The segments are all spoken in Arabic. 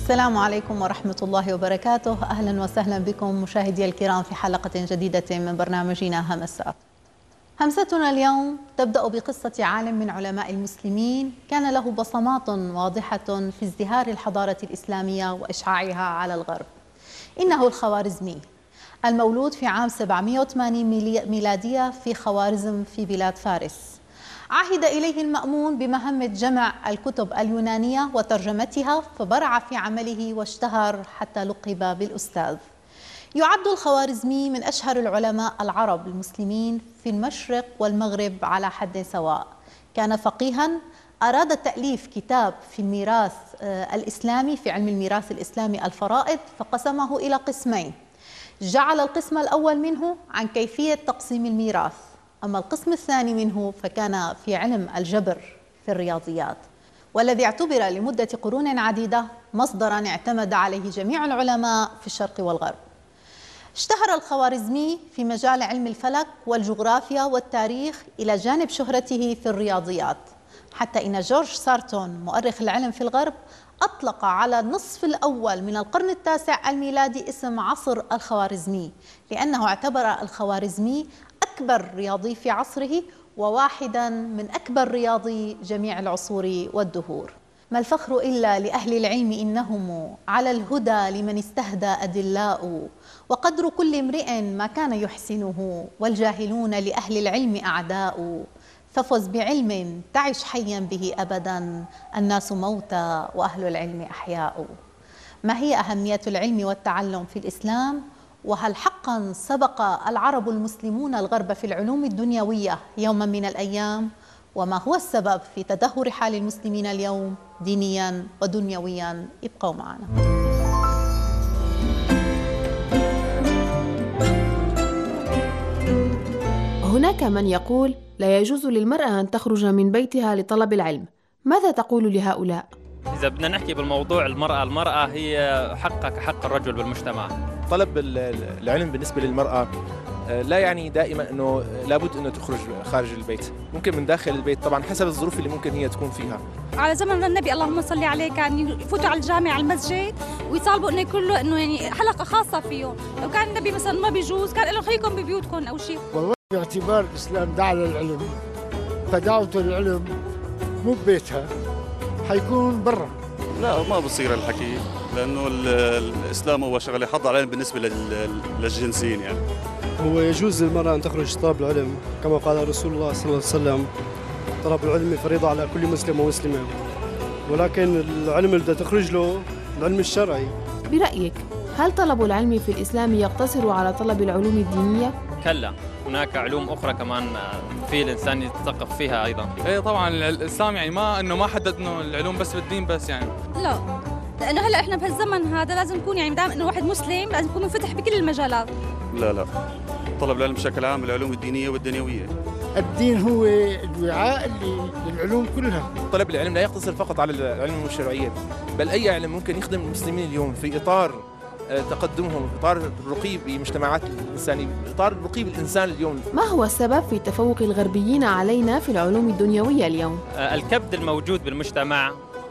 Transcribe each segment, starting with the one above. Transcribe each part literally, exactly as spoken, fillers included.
السلام عليكم ورحمة الله وبركاته. أهلا وسهلا بكم مشاهدي الكرام في حلقة جديدة من برنامجنا همسات. همستنا اليوم تبدأ بقصة عالم من علماء المسلمين كان له بصمات واضحة في ازدهار الحضارة الإسلامية وإشعاعها على الغرب. إنه الخوارزمي، المولود في عام سبعمئة وثمانين ميلادية في خوارزم في بلاد فارس. عهد إليه المأمون بمهمة جمع الكتب اليونانية وترجمتها، فبرع في عمله واشتهر حتى لقب بالأستاذ. يعد الخوارزمي من أشهر العلماء العرب المسلمين في المشرق والمغرب على حد سواء. كان فقيها، أراد تأليف كتاب في الميراث الإسلامي، في علم الميراث الإسلامي الفرائض، فقسمه إلى قسمين. جعل القسم الأول منه عن كيفية تقسيم الميراث، أما القسم الثاني منه فكان في علم الجبر في الرياضيات، والذي اعتبر لمدة قرون عديدة مصدرا اعتمد عليه جميع العلماء في الشرق والغرب. اشتهر الخوارزمي في مجال علم الفلك والجغرافيا والتاريخ إلى جانب شهرته في الرياضيات، حتى إن جورج سارتون مؤرخ العلم في الغرب أطلق على النصف الأول من القرن التاسع الميلادي اسم عصر الخوارزمي، لأنه اعتبر الخوارزمي أكبر رياضي في عصره وواحدا من أكبر رياضي جميع العصور والدهور. ما الفخر إلا لأهل العلم إنهم على الهدى لمن استهدى أدلاء، وقدر كل امرئ ما كان يحسنه، والجاهلون لأهل العلم أعداء. ففز بعلم تعش حيا به أبدا، الناس موتى وأهل العلم أحياء. ما هي أهمية العلم والتعلم في الإسلام؟ وهل حقا سبق العرب المسلمون الغرب في العلوم الدنيوية يوما من الأيام؟ وما هو السبب في تدهور حال المسلمين اليوم دينيا ودنيويا؟ ابقوا معنا. هناك من يقول لا يجوز للمرأة أن تخرج من بيتها لطلب العلم، ماذا تقول لهؤلاء؟ إذا بدنا نحكي بالموضوع المرأة المرأة هي حقها كحق الرجل بالمجتمع. طلب العلم بالنسبة للمرأة لا يعني دائما أنه لابد أنه تخرج خارج البيت، ممكن من داخل البيت طبعا حسب الظروف اللي ممكن هي تكون فيها. على زمن النبي اللهم صل عليه كان يفوتوا على الجامع على المسجد ويطالبوا انه يكون له انه يعني حلقه خاصه فيه. لو كان النبي مثلا ما بيجوز كان قال لهم خليكم ببيوتكم او شيء. والله باعتبار الاسلام دعا للعلم، فدعوته للعلم مو ببيتها، حيكون برا. لا ما بصير الحكي، لانه الاسلام هو شغله حض على العلم بالنسبه للجنسين. يعني هو يجوز للمرأة أن تخرج طلب العلم كما قال رسول الله صلى الله عليه وسلم: طلب العلم فريضة على كل مسلم ومسلمة، ولكن العلم اللي بدها تخرج له العلم الشرعي. برأيك هل طلب العلم في الإسلام يقتصر على طلب العلوم الدينية؟ كلا، هناك علوم أخرى كمان في الإنسان يتثقف فيها أيضا. إيه طبعا الإسلام يعني ما إنه ما حدد إنه العلوم بس بالدين بس يعني. لا، لأنه هلا إحنا بهالزمن هذا لازم نكون يعني دام إنه واحد مسلم لازم يكون منفتح بكل المجالات. لا لا، طلب العلم بشكل عام العلوم الدينية والدنيوية. الدين هو الوعاء اللي للعلوم كلها. طلب العلم لا يقتصر فقط على العلم الشرعي، بل أي علم ممكن يخدم المسلمين اليوم في إطار تقدمهم، في إطار الرقي بمجتمعات الإنسانية، في إطار الرقي بالإنسان اليوم. ما هو السبب في تفوق الغربيين علينا في العلوم الدنيوية اليوم؟ الكبد الموجود بالمجتمع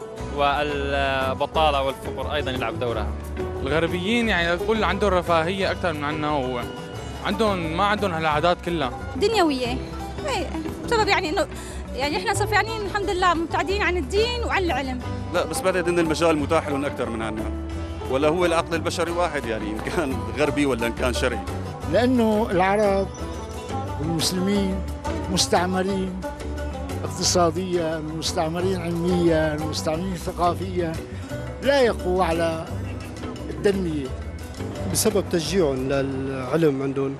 والبطالة والفقر أيضا يلعب دورها. الغربيين يعني تقول عندهم رفاهية أكثر من عنا، وعندهم ما عندهم هالعادات كلها دنيوية. ايه بسبب يعني إنه يعني إحنا صرفانين الحمد لله مبتعدين عن الدين وعن العلم. لا بس بعتقد إن المجال متاح لهم أكثر من عنا، ولا هو العقل البشري واحد يعني إن كان غربي ولا إن كان شرقي. لأنه العرب والمسلمين مستعمرين اقتصاديا، مستعمرين علميا، مستعمرين ثقافيا، لا يقوى على التنمية بسبب تشجيعهم للعلم عندهم.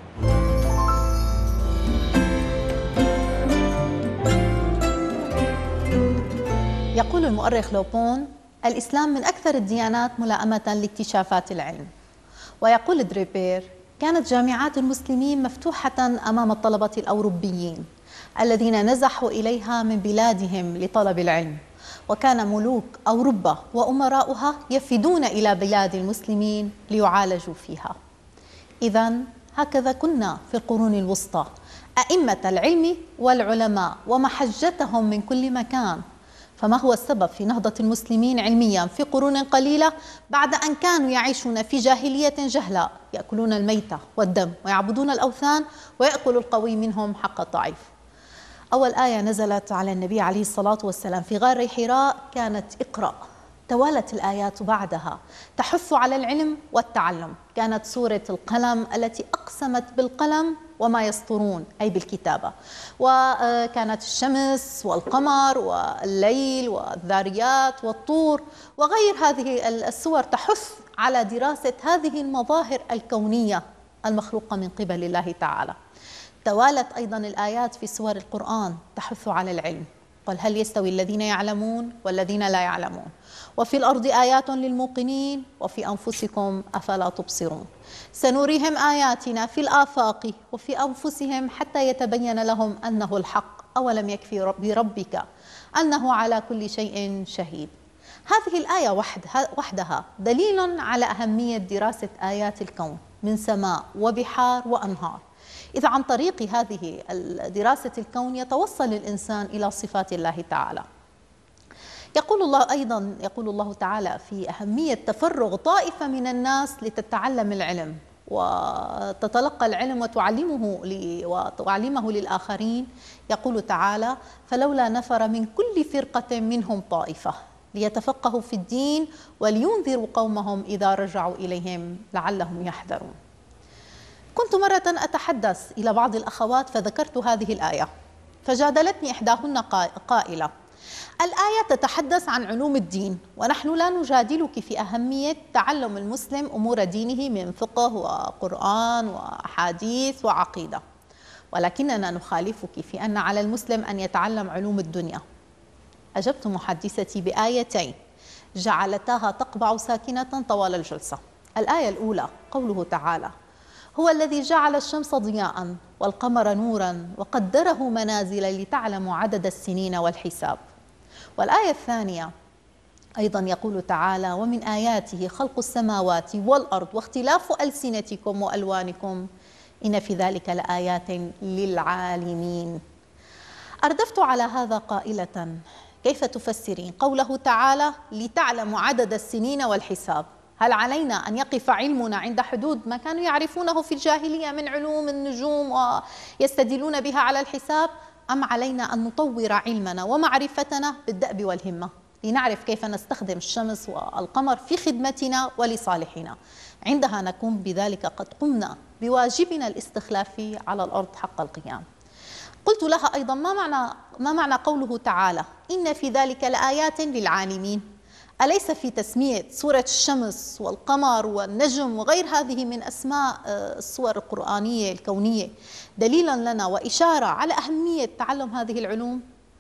يقول المؤرخ لوبون: الإسلام من أكثر الديانات ملائمة لاكتشافات العلم. ويقول دريبير: كانت جامعات المسلمين مفتوحة أمام الطلبة الأوروبيين الذين نزحوا إليها من بلادهم لطلب العلم، وكان ملوك أوروبا وأمراؤها يفدون إلى بلاد المسلمين ليعالجوا فيها. إذن هكذا كنا في القرون الوسطى، أئمة العلم والعلماء ومحجتهم من كل مكان، فما هو السبب في نهضة المسلمين علميا في قرون قليلة بعد أن كانوا يعيشون في جاهلية جهلاء، يأكلون الميتة والدم ويعبدون الأوثان ويأكل القوي منهم حق الضعيف؟ أول آية نزلت على النبي عليه الصلاة والسلام في غار حراء كانت اقرأ. توالت الآيات بعدها تحث على العلم والتعلم. كانت سورة القلم التي أقسمت بالقلم وما يسطرون، أي بالكتابة. وكانت الشمس والقمر والليل والذاريات والطور وغير هذه السور تحث على دراسة هذه المظاهر الكونية المخلوقة من قبل الله تعالى. توالت أيضا الآيات في سور القرآن تحث على العلم. قل هل يستوي الذين يعلمون والذين لا يعلمون، وفي الأرض آيات للموقنين وفي أنفسكم أفلا تبصرون، سنريهم آياتنا في الآفاق وفي أنفسهم حتى يتبين لهم أنه الحق، أولم يكفي بربك أنه على كل شيء شهيد. هذه الآية وحدها دليل على أهمية دراسة آيات الكون من سماء وبحار وأنهار، إذا عن طريق هذه دراسة الكون يتوصل الإنسان إلى صفات الله تعالى. يقول الله أيضا يقول الله تعالى في أهمية تفرغ طائفة من الناس لتتعلم العلم وتتلقى العلم وتعلمه وتعلمه للآخرين. يقول تعالى: فلولا نفر من كل فرقة منهم طائفة ليتفقهوا في الدين ولينذروا قومهم إذا رجعوا إليهم لعلهم يحذرون. كنت مرة أتحدث إلى بعض الأخوات فذكرت هذه الآية، فجادلتني إحداهن قائلة: الآية تتحدث عن علوم الدين، ونحن لا نجادلك في أهمية تعلم المسلم أمور دينه من فقه وقرآن وأحاديث وعقيدة، ولكننا نخالفك في أن على المسلم أن يتعلم علوم الدنيا. أجبت محدثتي بآيتين جعلتها تقبع ساكنة طوال الجلسة. الآية الأولى قوله تعالى: هو الذي جعل الشمس ضياء والقمر نورا وقدره منازل لتعلموا عدد السنين والحساب. والآية الثانية أيضا يقول تعالى: ومن آياته خلق السماوات والأرض واختلاف ألسنتكم وألوانكم إن في ذلك لآيات للعالمين. أردفت على هذا قائلة: كيف تفسرين قوله تعالى لتعلموا عدد السنين والحساب؟ هل علينا أن يقف علمنا عند حدود ما كانوا يعرفونه في الجاهلية من علوم النجوم ويستدلون بها على الحساب، أم علينا أن نطور علمنا ومعرفتنا بالدأب والهمة لنعرف كيف نستخدم الشمس والقمر في خدمتنا ولصالحنا؟ عندها نكون بذلك قد قمنا بواجبنا الاستخلافي على الأرض حق القيام. قلت لها أيضا: ما معنى ما معنى قوله تعالى إن في ذلك لآيات للعالمين؟ أليس في تسمية سورة الشمس والقمر والنجم وغير هذه من أسماء السور القرآنية الكونية دليلا لنا وإشارة على أهمية تعلم هذه العلوم؟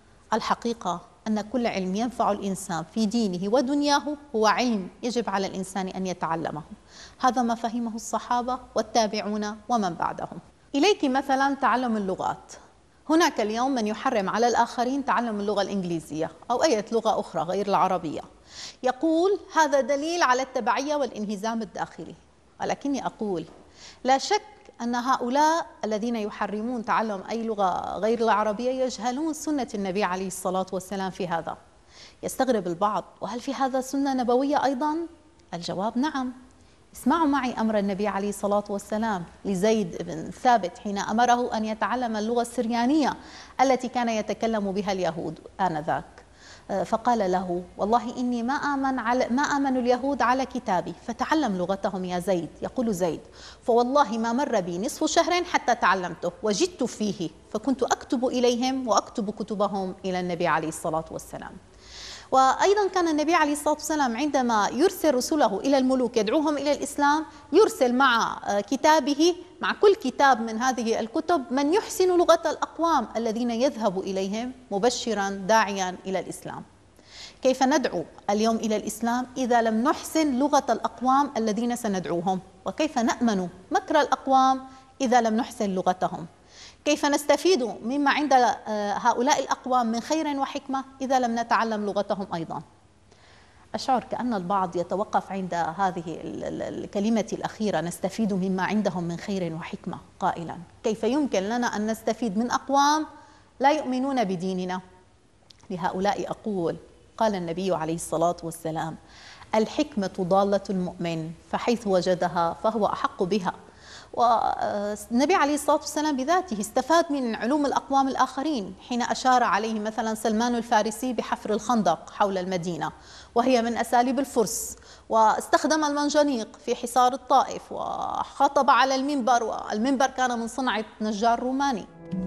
الحقيقة أن كل علم ينفع الإنسان في دينه ودنياه هو علم يجب على الإنسان أن يتعلمه. هذا ما فهمه الصحابة والتابعون ومن بعدهم. إليك مثلا تعلم اللغات. هناك اليوم من يحرم على الآخرين تعلم اللغة الإنجليزية أو أي لغة أخرى غير العربية، يقول هذا دليل على التبعية والانهزام الداخلي. ولكني أقول لا شك أن هؤلاء الذين يحرمون تعلم أي لغة غير العربية يجهلون سنة النبي عليه الصلاة والسلام في هذا. يستغرب البعض: وهل في هذا سنة نبوية أيضا؟ الجواب نعم. اسمعوا معي أمر النبي عليه الصلاة والسلام لزيد بن ثابت حين أمره أن يتعلم اللغة السريانية التي كان يتكلم بها اليهود آنذاك، فقال له: والله إني ما آمن على ما آمن اليهود على كتابي فتعلم لغتهم يا زيد. يقول زيد: فوالله ما مر بي نصف شهر حتى تعلمته وجدت فيه، فكنت أكتب إليهم وأكتب كتبهم إلى النبي عليه الصلاة والسلام. وأيضا كان النبي عليه الصلاة والسلام عندما يرسل رسله إلى الملوك يدعوهم إلى الإسلام يرسل مع كتابه مع كل كتاب من هذه الكتب من يحسن لغة الأقوام الذين يذهب إليهم مبشرا داعيا إلى الإسلام. كيف ندعو اليوم إلى الإسلام إذا لم نحسن لغة الأقوام الذين سندعوهم؟ وكيف نأمن مكر الأقوام إذا لم نحسن لغتهم؟ كيف نستفيد مما عند هؤلاء الأقوام من خير وحكمة إذا لم نتعلم لغتهم أيضا؟ أشعر كأن البعض يتوقف عند هذه الكلمة الأخيرة نستفيد مما عندهم من خير وحكمة قائلا: كيف يمكن لنا أن نستفيد من أقوام لا يؤمنون بديننا؟ لهؤلاء أقول: قال النبي عليه الصلاة والسلام: الحكمة ضالة المؤمن، فحيث وجدها فهو أحق بها. والنبي عليه الصلاة والسلام بذاته استفاد من علوم الأقوام الآخرين حين أشار عليه مثلا سلمان الفارسي بحفر الخندق حول المدينة، وهي من أساليب الفرس، واستخدم المنجنيق في حصار الطائف، وخطب على المنبر، والمنبر كان من صنعة نجار روماني.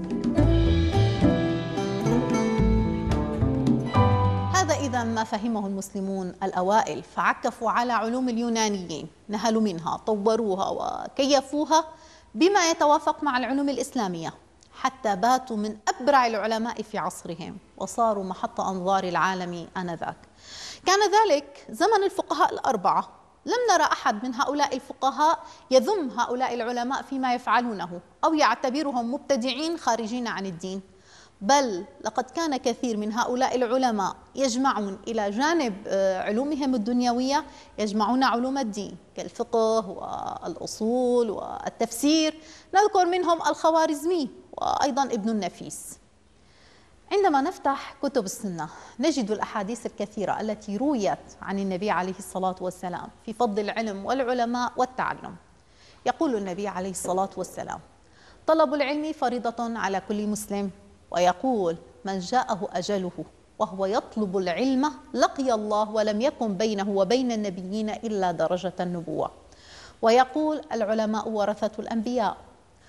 هذا إذا ما فهمه المسلمون الأوائل، فعكفوا على علوم اليونانيين، نهلوا منها، طوروها وكيفوها بما يتوافق مع العلوم الإسلامية، حتى باتوا من أبرع العلماء في عصرهم وصاروا محط أنظار العالم آنذاك. كان ذلك زمن الفقهاء الأربعة، لم نرى أحد من هؤلاء الفقهاء يذم هؤلاء العلماء فيما يفعلونه أو يعتبرهم مبتدعين خارجين عن الدين، بل لقد كان كثير من هؤلاء العلماء يجمعون إلى جانب علومهم الدنيوية يجمعون علوم الدين كالفقه والأصول والتفسير. نذكر منهم الخوارزمي وأيضا ابن النفيس. عندما نفتح كتب السنة نجد الأحاديث الكثيرة التي رويت عن النبي عليه الصلاة والسلام في فضل العلم والعلماء والتعلم. يقول النبي عليه الصلاة والسلام: طلب العلم فريضة على كل مسلم، ويقول: من جاءه أجله وهو يطلب العلم لقي الله ولم يكن بينه وبين النبيين إلا درجة النبوة. ويقول: العلماء ورثة الأنبياء.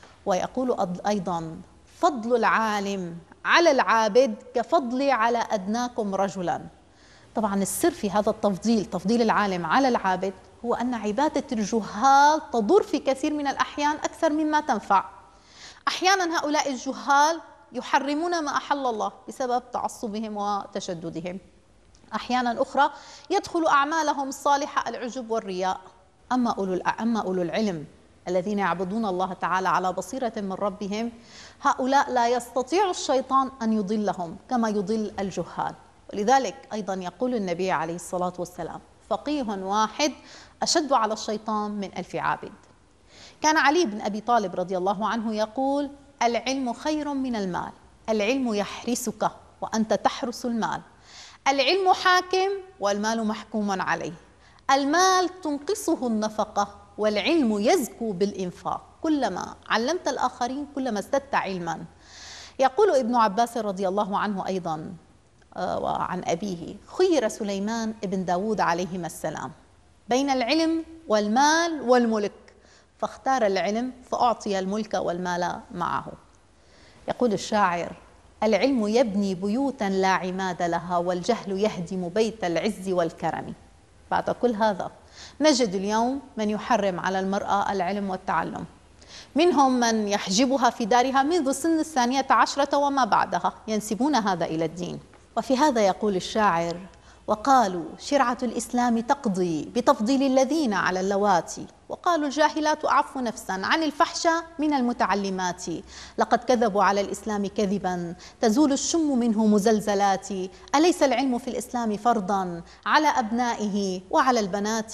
ويقول أيضا: فضل العالم على العابد كفضلي على أدناكم رجلا. طبعا السر في هذا التفضيل، تفضيل العالم على العابد، هو أن عبادة الجهال تضر في كثير من الأحيان أكثر مما تنفع. أحيانا هؤلاء الجهال يحرمون ما أحل الله بسبب تعصبهم وتشددهم، أحيانا أخرى يدخل أعمالهم الصالحة العجب والرياء. أما أولو أما أولو العلم الذين يعبدون الله تعالى على بصيرة من ربهم، هؤلاء لا يستطيع الشيطان أن يضلهم كما يضل الجهال. ولذلك أيضا يقول النبي عليه الصلاة والسلام: فقيه واحد أشد على الشيطان من ألف عابد. كان علي بن أبي طالب رضي الله عنه يقول: العلم خير من المال، العلم يحرسك وأنت تحرس المال، العلم حاكم والمال محكوم عليه، المال تنقصه النفقة والعلم يزكو بالإنفاق، كلما علمت الآخرين كلما ازددت علما. يقول ابن عباس رضي الله عنه أيضا وعن أبيه: خير سليمان ابن داود عليهما السلام بين العلم والمال والملك، فاختار العلم فأعطي الملك والمال معه. يقول الشاعر: العلم يبني بيوتا لا عماد لها، والجهل يهدم بيت العز والكرم. بعد كل هذا نجد اليوم من يحرم على المرأة العلم والتعلم، منهم من يحجبها في دارها منذ سن الثانية عشرة وما بعدها، ينسبون هذا إلى الدين. وفي هذا يقول الشاعر: وقالوا شرعة الإسلام تقضي بتفضيل الذين على اللواتي، وقالوا الجاهلات أعف نفسا عن الفحشاء من المتعلمات، لقد كذبوا على الإسلام كذبا تزول الشم منه مزلزلات، أليس العلم في الإسلام فرضا على أبنائه وعلى البنات؟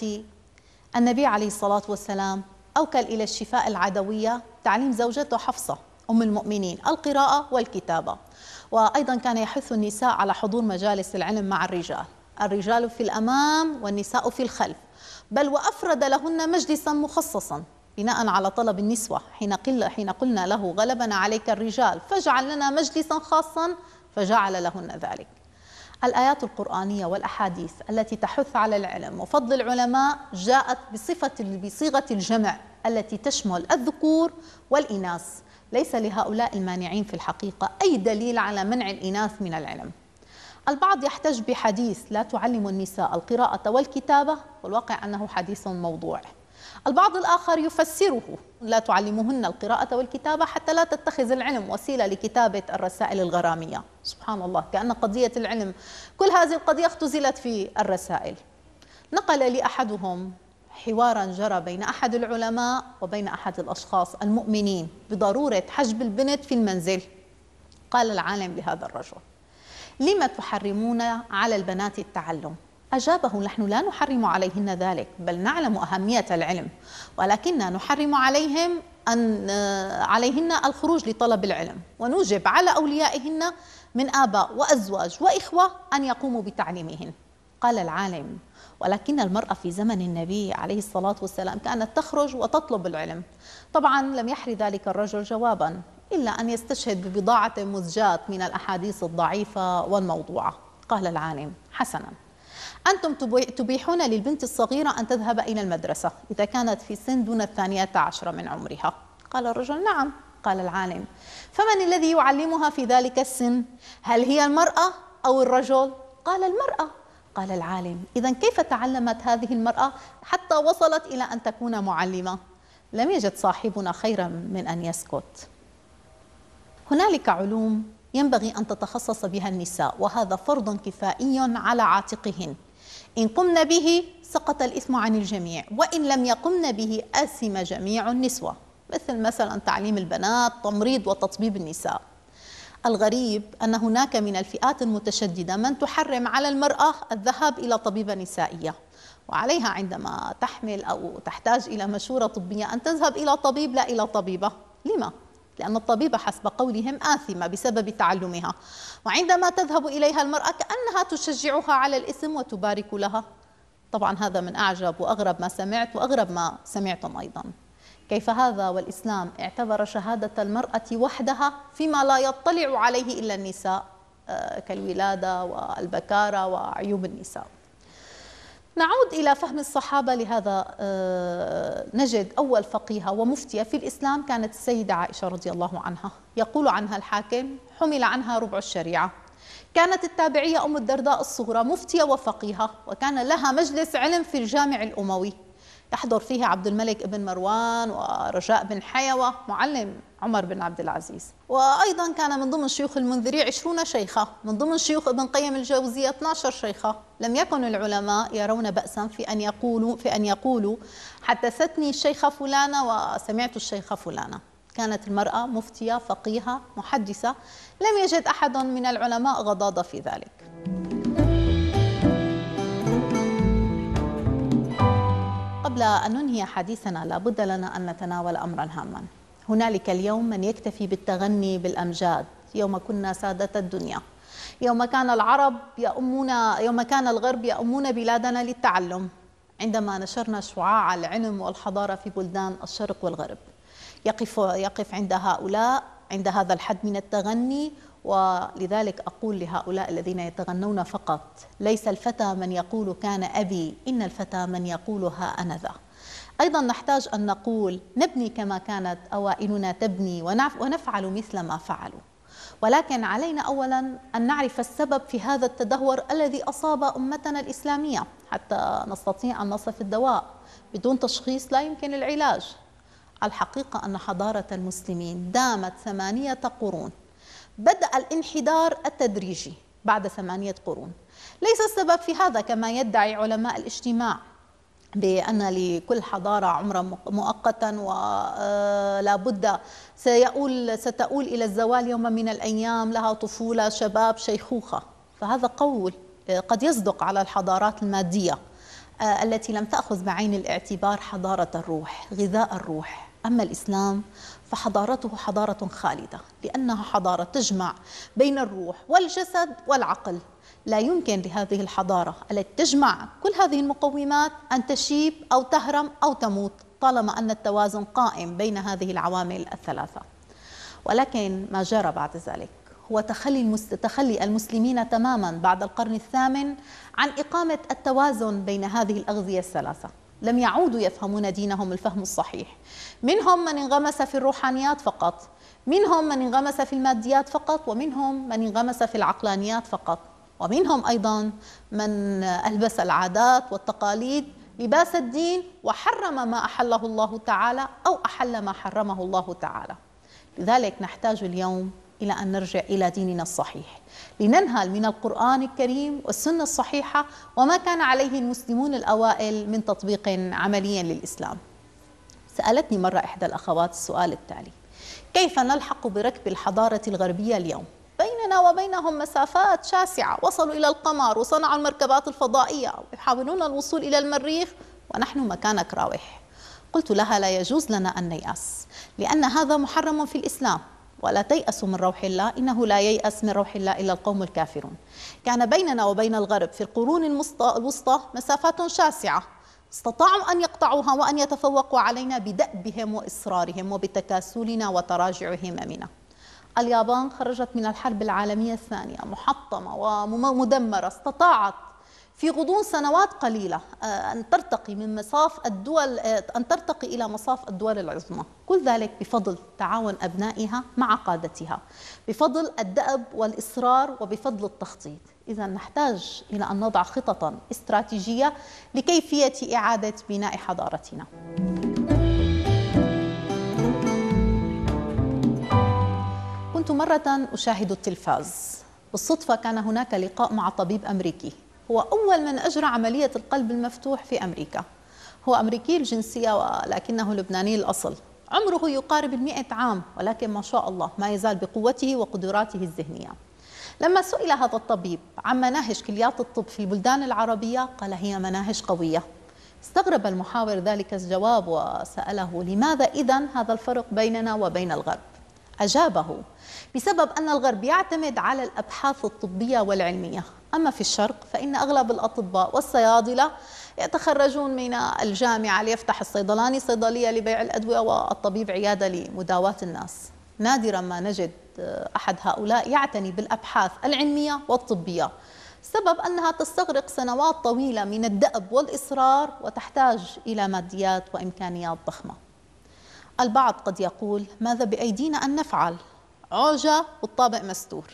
النبي عليه الصلاة والسلام أوكل إلى الشفاء العدوية تعليم زوجته حفصة أم المؤمنين القراءة والكتابة، وأيضا كان يحث النساء على حضور مجالس العلم مع الرجال، الرجال في الأمام والنساء في الخلف، بل وأفرد لهن مجلسا مخصصا بناء على طلب النسوة، حين قل حين قلنا له غلبنا عليك الرجال فاجعل لنا مجلسا خاصا فجعل لهن ذلك. الآيات القرآنية والأحاديث التي تحث على العلم وفضل العلماء جاءت بصفة بصيغة الجمع التي تشمل الذكور والإناث، ليس لهؤلاء المانعين في الحقيقة أي دليل على منع الإناث من العلم. البعض يحتج بحديث لا تعلم النساء القراءة والكتابة، والواقع أنه حديث موضوع. البعض الآخر يفسره لا تعلمهن القراءة والكتابة حتى لا تتخذ العلم وسيلة لكتابة الرسائل الغرامية. سبحان الله، كأن قضية العلم كل هذه القضية اختزلت في الرسائل. نقل لي أحدهم حوارا جرى بين أحد العلماء وبين أحد الأشخاص المؤمنين بضرورة حجب البنت في المنزل. قال العالم لهذا الرجل: لما تحرمون على البنات التعلم؟ أجابه: نحن لا نحرم عليهن ذلك، بل نعلم أهمية العلم، ولكننا نحرم عليهم أن عليهن الخروج لطلب العلم، ونوجب على أوليائهن من آباء وأزواج وإخوة أن يقوموا بتعليمهن. قال العالم: ولكن المرأة في زمن النبي عليه الصلاة والسلام كانت تخرج وتطلب العلم. طبعا لم يحري ذلك الرجل جوابا إلا أن يستشهد ببضاعة مزجاة من الأحاديث الضعيفة والموضوعة. قال العالم: حسنا، أنتم تبيحون للبنت الصغيرة أن تذهب إلى المدرسة إذا كانت في سن دون الثانية عشرة من عمرها. قال الرجل: نعم. قال العالم: فمن الذي يعلمها في ذلك السن؟ هل هي المرأة أو الرجل؟ قال: المرأة. قال العالم: إذن كيف تعلمت هذه المرأة حتى وصلت إلى أن تكون معلمة؟ لم يجد صاحبنا خيرا من أن يسكت. هنالك علوم ينبغي أن تتخصص بها النساء، وهذا فرض كفائي على عاتقهن. إن قمن به سقط الإثم عن الجميع، وإن لم يقمن به آثم جميع النسوة، مثل مثلا تعليم البنات، تمريض وتطبيب النساء. الغريب أن هناك من الفئات المتشددة من تحرم على المرأة الذهاب إلى طبيبة نسائية، وعليها عندما تحمل أو تحتاج إلى مشورة طبية أن تذهب إلى طبيب لا إلى طبيبة. لما؟ لأن الطبيبة حسب قولهم آثمة بسبب تعلمها، وعندما تذهب إليها المرأة كأنها تشجعها على الإثم وتبارك لها. طبعا هذا من أعجب وأغرب ما سمعت، وأغرب ما سمعتم أيضا. كيف هذا والإسلام اعتبر شهادة المرأة وحدها فيما لا يطلع عليه إلا النساء كالولادة والبكارة وعيوب النساء؟ نعود إلى فهم الصحابة لهذا. نجد أول فقيهة ومفتية في الإسلام كانت السيدة عائشة رضي الله عنها. يقول عنها الحاكم: حمل عنها ربع الشريعة. كانت التابعية أم الدرداء الصغرى مفتية وفقيهة، وكان لها مجلس علم في الجامع الأموي يحضر فيه عبد الملك بن مروان ورجاء بن حيوة معلم عمر بن عبد العزيز. وأيضا كان من ضمن شيوخ المنذري عشرون شيخة، من ضمن شيوخ ابن قيم الجوزية اثنتي عشرة شيخة. لم يكن العلماء يرون بأسا في أن يقولوا في أن يقولوا حدثتني الشيخة فلانة وسمعت الشيخة فلانة. كانت المرأة مفتية فقيهة محدثة، لم يجد أحد من العلماء غضاضة في ذلك. قبل أن ننهي حديثنا لابد لنا أن نتناول أمرا هاما. هنالك اليوم من يكتفي بالتغني بالأمجاد. يوم كنا سادة الدنيا، يوم كان العرب يؤمون يوم كان الغرب يؤمون بلادنا للتعلم، عندما نشرنا شعاع العلم والحضارة في بلدان الشرق والغرب. يقف يقف عند هؤلاء عند هذا الحد من التغني، ولذلك أقول لهؤلاء الذين يتغنون فقط: ليس الفتى من يقول كان أبي، إن الفتى من يقول ها أنا ذا. أيضا نحتاج أن نقول: نبني كما كانت أوائلنا تبني، ونفعل مثل ما فعلوا. ولكن علينا أولا أن نعرف السبب في هذا التدهور الذي أصاب أمتنا الإسلامية حتى نستطيع أن نصف الدواء. بدون تشخيص لا يمكن العلاج. الحقيقة أن حضارة المسلمين دامت ثمانية قرون. بدأ الانحدار التدريجي بعد ثمانية قرون. ليس السبب في هذا كما يدعي علماء الاجتماع بأن لكل حضارة عمرا مؤقتا ولا بد سيؤول ستؤول إلى الزوال يوم من الأيام، لها طفولة شباب شيخوخة. فهذا قول قد يصدق على الحضارات المادية التي لم تأخذ بعين الاعتبار حضارة الروح، غذاء الروح. أما الإسلام فحضارته حضارة خالدة، لأنها حضارة تجمع بين الروح والجسد والعقل. لا يمكن لهذه الحضارة التي تجمع كل هذه المقومات أن تشيب أو تهرم أو تموت طالما أن التوازن قائم بين هذه العوامل الثلاثة. ولكن ما جرى بعد ذلك هو تخلي تخلي المسلمين تماما بعد القرن الثامن عن إقامة التوازن بين هذه الأغذية الثلاثة. لم يعودوا يفهمون دينهم الفهم الصحيح. منهم من انغمس في الروحانيات فقط، منهم من انغمس في الماديات فقط، ومنهم من انغمس في العقلانيات فقط، ومنهم أيضا من ألبس العادات والتقاليد لباس الدين وحرم ما أحله الله تعالى أو أحل ما حرمه الله تعالى. لذلك نحتاج اليوم إلى أن نرجع إلى ديننا الصحيح، لننهل من القرآن الكريم والسنة الصحيحة وما كان عليه المسلمون الأوائل من تطبيق عملي للإسلام. سألتني مرة إحدى الأخوات السؤال التالي: كيف نلحق بركب الحضارة الغربية اليوم؟ بيننا بيننا وبينهم مسافات شاسعة، وصلوا إلى القمر وصنعوا المركبات الفضائية ويحاولون الوصول إلى المريخ ونحن مكانك راوح. قلت لها لا يجوز لنا أن نيأس، لأن هذا محرم في الإسلام، ولا تيأسوا من روح الله إنه لا ييأس من روح الله إلا القوم الكافرون. كان بيننا وبين الغرب في القرون الوسطى مسافات شاسعة، استطاعوا أن يقطعوها وأن يتفوقوا علينا بدأبهم وإصرارهم وبتكاسلنا وتراجع هممنا. اليابان خرجت من الحرب العالمية الثانية محطمة ومدمرة، استطاعت في غضون سنوات قليلة أن ترتقي من مصاف الدول أن ترتقي إلى مصاف الدول العظمى، كل ذلك بفضل تعاون أبنائها مع قادتها، بفضل الدأب والإصرار وبفضل التخطيط. إذا نحتاج إلى أن نضع خططا استراتيجية لكيفية إعادة بناء حضارتنا. كنت مرة أشاهد التلفاز، بالصدفة كان هناك لقاء مع طبيب أمريكي، هو أول من أجرى عملية القلب المفتوح في أمريكا. هو أمريكي الجنسية ولكنه لبناني الأصل، عمره يقارب المئة عام، ولكن ما شاء الله ما يزال بقوته وقدراته الذهنية. لما سئل هذا الطبيب عن مناهج كليات الطب في البلدان العربية قال هي مناهج قوية. استغرب المحاور ذلك الجواب وسأله لماذا إذن هذا الفرق بيننا وبين الغرب؟ أجابه بسبب أن الغرب يعتمد على الأبحاث الطبية والعلمية، أما في الشرق فإن أغلب الأطباء والصيادلة يتخرجون من الجامعة ليفتح الصيدلاني صيدلية لبيع الأدوية والطبيب عيادة لمداواة الناس. نادرا ما نجد أحد هؤلاء يعتني بالأبحاث العلمية والطبية، سبب أنها تستغرق سنوات طويلة من الدأب والإصرار وتحتاج إلى ماديات وإمكانيات ضخمة. البعض قد يقول ماذا بأيدينا أن نفعل؟ عوجة والطابق مستور.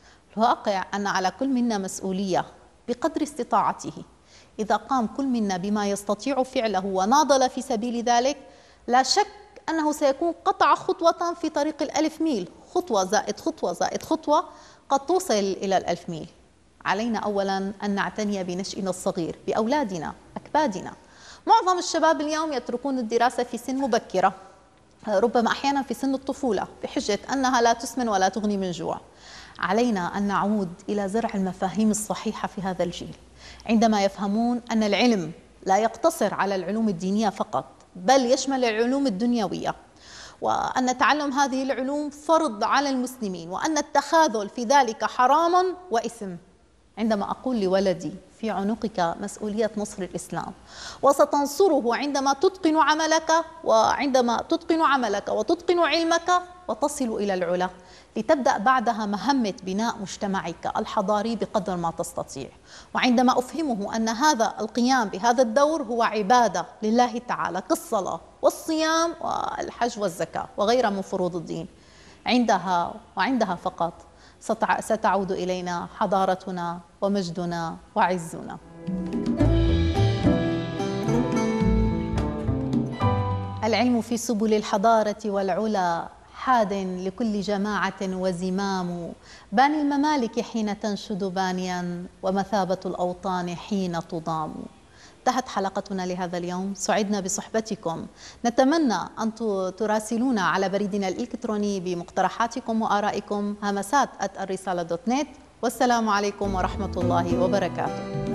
الواقع أن على كل منا مسؤولية بقدر استطاعته. إذا قام كل منا بما يستطيع فعله وناضل في سبيل ذلك، لا شك أنه سيكون قطع خطوة في طريق الألف ميل، خطوة زائد خطوة زائد خطوة قد توصل إلى الألف ميل. علينا أولا أن نعتني بنشئنا الصغير، بأولادنا أكبادنا. معظم الشباب اليوم يتركون الدراسة في سن مبكرة، ربما أحيانا في سن الطفولة، بحجة أنها لا تسمن ولا تغني من جوع. علينا أن نعود إلى زرع المفاهيم الصحيحة في هذا الجيل، عندما يفهمون أن العلم لا يقتصر على العلوم الدينية فقط، بل يشمل العلوم الدنيوية، وأن تعلم هذه العلوم فرض على المسلمين، وأن التخاذل في ذلك حرام وإثم. عندما أقول لولدي في عنقك مسؤولية نصر الإسلام وستنصره عندما تتقن عملك وعندما تتقن عملك وتتقن علمك وتصل إلى العلا، لتبدأ بعدها مهمة بناء مجتمعك الحضاري بقدر ما تستطيع. وعندما أفهمه أن هذا القيام بهذا الدور هو عبادة لله تعالى كالصلاة والصيام والحج والزكاة وغيرها من فروض الدين، عندها وعندها فقط ستعود إلينا حضارتنا ومجدنا وعزنا. العلم في سبل الحضارة والعلا، حاد لكل جماعة وزمام، باني الممالك حين تنشد بانيا، ومثابة الأوطان حين تضام. انتهت حلقتنا لهذا اليوم، سعدنا بصحبتكم. نتمنى أن تراسلونا على بريدنا الإلكتروني بمقترحاتكم وآرائكم همسات آت الرسالة دوت نت. والسلام عليكم ورحمة الله وبركاته.